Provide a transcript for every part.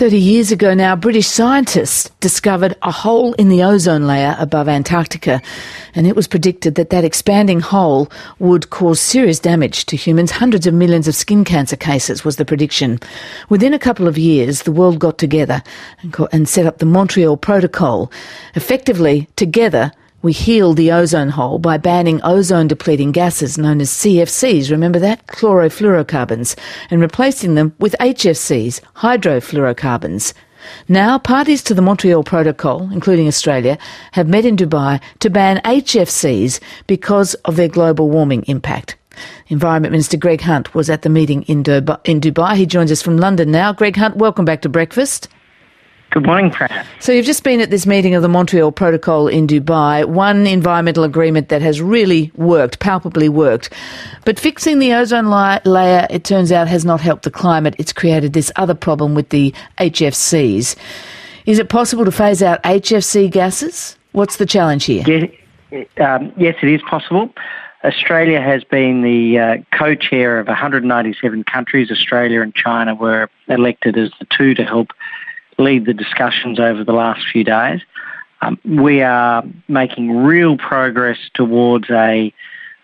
30 years ago now, British scientists discovered a hole in the ozone layer above Antarctica, and it was predicted that that expanding hole would cause serious damage to humans. Hundreds of millions of skin cancer cases was the prediction. Within a couple of years, the world got together and set up the Montreal Protocol. Effectively, together, we healed the ozone hole by banning ozone-depleting gases known as CFCs, remember that? Chlorofluorocarbons, and replacing them with HFCs, hydrofluorocarbons. Now, parties to the Montreal Protocol, including Australia, have met in Dubai to ban HFCs because of their global warming impact. Environment Minister Greg Hunt was at the meeting in Dubai. He joins us from London now. Greg Hunt, welcome back to Breakfast. Good morning, Fran. So you've just been at this meeting of the Montreal Protocol in Dubai, one environmental agreement that has really worked, palpably worked. But fixing the ozone layer, it turns out, has not helped the climate. It's created this other problem with the HFCs. Is it possible to phase out HFC gases? What's the challenge here? Yes, it is possible. Australia has been the co-chair of 197 countries. Australia and China were elected as the two to help lead the discussions over the last few days. We are making real progress towards a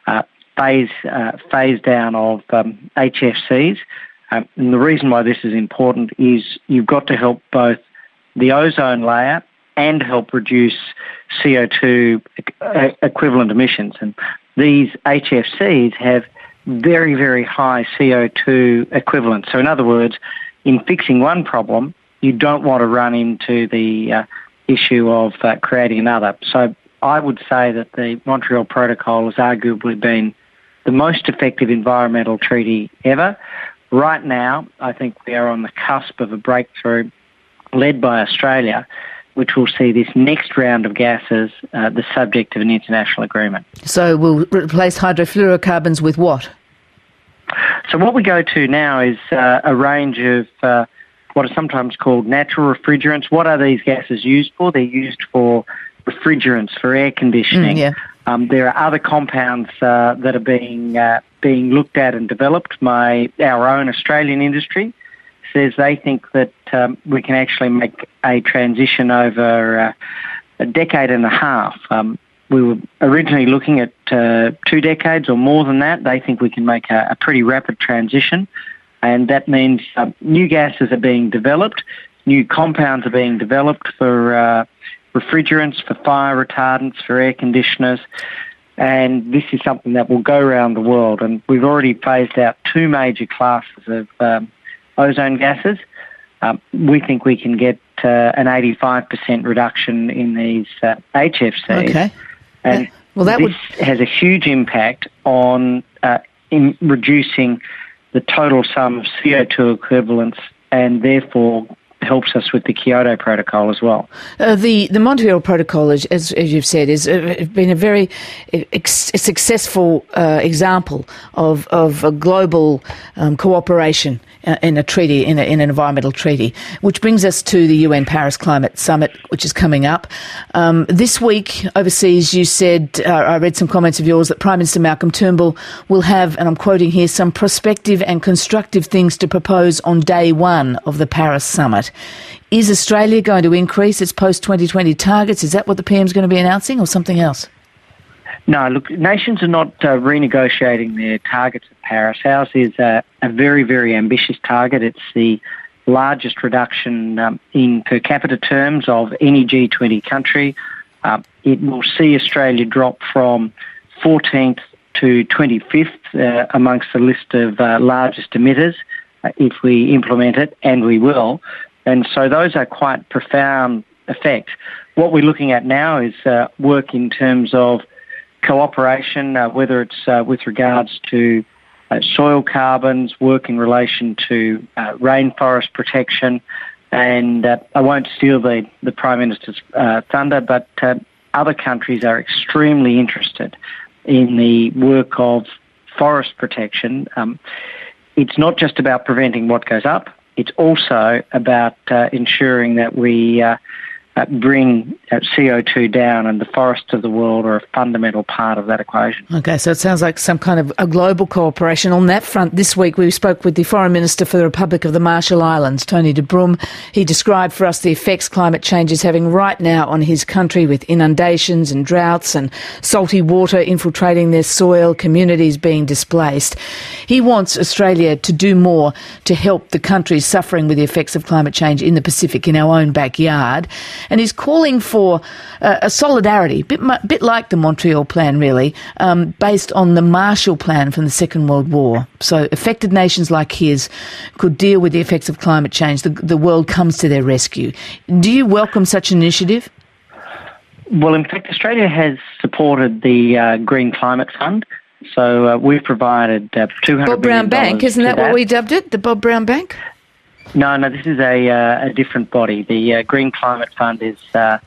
phase down of HFCs. And the reason why this is important is you've got to help both the ozone layer and help reduce CO2 equivalent emissions. And these HFCs have very, very high CO2 equivalents. So in other words, in fixing one problem, you don't want to run into the issue of creating another. So I would say that the Montreal Protocol has arguably been the most effective environmental treaty ever. Right now, I think we are on the cusp of a breakthrough led by Australia, which will see this next round of gases the subject of an international agreement. So we'll replace hydrofluorocarbons with what? So what we go to now is a range of what are sometimes called natural refrigerants. What are these gases used for? They're used for refrigerants, for air conditioning. There are other compounds that are being looked at and developed. Our own Australian industry says they think that we can actually make a transition over a decade and a half. We were originally looking at 2 decades or more than that. They think we can make a pretty rapid transition. And that means new gases are being developed, new compounds are being developed for refrigerants, for fire retardants, for air conditioners. And this is something that will go around the world. And we've already phased out 2 major classes of ozone gases. We think we can get an 85% reduction in these HFCs. Okay. And this has a huge impact on in reducing the total sum of CO2 equivalents, and therefore helps us with the Kyoto Protocol as well. The Montreal Protocol, as you've said, has been a very successful example of a global cooperation in a treaty, in an environmental treaty, which brings us to the UN Paris Climate Summit, which is coming up. This week, overseas, you said, I read some comments of yours, that Prime Minister Malcolm Turnbull will have, and I'm quoting here, some prospective and constructive things to propose on day one of the Paris Summit. Is Australia going to increase its post-2020 targets? Is that what the PM's going to be announcing, or something else? No, look, nations are not renegotiating their targets at Paris. Ours is a very, very ambitious target. It's the largest reduction in per capita terms of any G20 country. It will see Australia drop from 14th to 25th amongst the list of largest emitters if we implement it, and we will. And so those are quite profound effects. What we're looking at now is work in terms of cooperation, whether it's with regards to soil carbons, work in relation to rainforest protection, and I won't steal the Prime Minister's thunder, but other countries are extremely interested in the work of forest protection. It's not just about preventing what goes up, it's also about ensuring that we bring CO2 down, and the forests of the world are a fundamental part of that equation. Okay, so it sounds like some kind of a global cooperation. On that front, this week we spoke with the Foreign Minister for the Republic of the Marshall Islands, Tony de Brum. He described for us the effects climate change is having right now on his country, with inundations and droughts and salty water infiltrating their soil, communities being displaced. He wants Australia to do more to help the countries suffering with the effects of climate change in the Pacific, in our own backyard. And he's calling for a solidarity, bit like the Montreal Plan, really, based on the Marshall Plan from the Second World War. So affected nations like his could deal with the effects of climate change. The world comes to their rescue. Do you welcome such an initiative? Well, in fact, Australia has supported the Green Climate Fund. So we've provided $200 Bob Brown Bank, isn't that what we dubbed it? The Bob Brown Bank? No, this is a different body. The Green Climate Fund is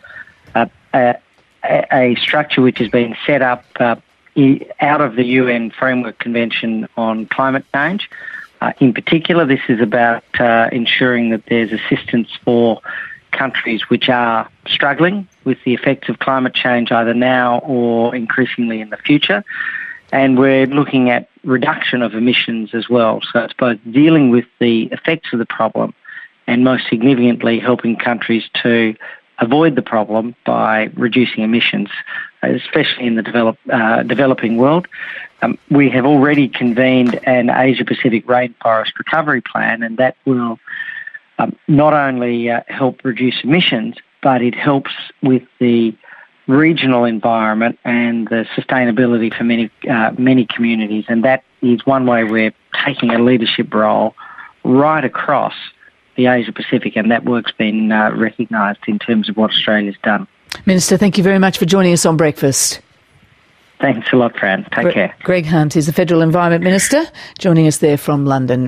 a structure which has been set up out of the UN Framework Convention on Climate Change. In particular, this is about ensuring that there's assistance for countries which are struggling with the effects of climate change either now or increasingly in the future. And we're looking at reduction of emissions as well. So it's both dealing with the effects of the problem and most significantly helping countries to avoid the problem by reducing emissions, especially in the developing world. We have already convened an Asia-Pacific Rainforest Recovery Plan, and that will not only help reduce emissions, but it helps with the regional environment and the sustainability for many communities, and that is one way we're taking a leadership role right across the Asia-Pacific, and that work's been recognised in terms of what Australia's done. Minister, thank you very much for joining us on Breakfast. Thanks a lot, Fran. Take care. Greg Hunt is the Federal Environment Minister, joining us there from London.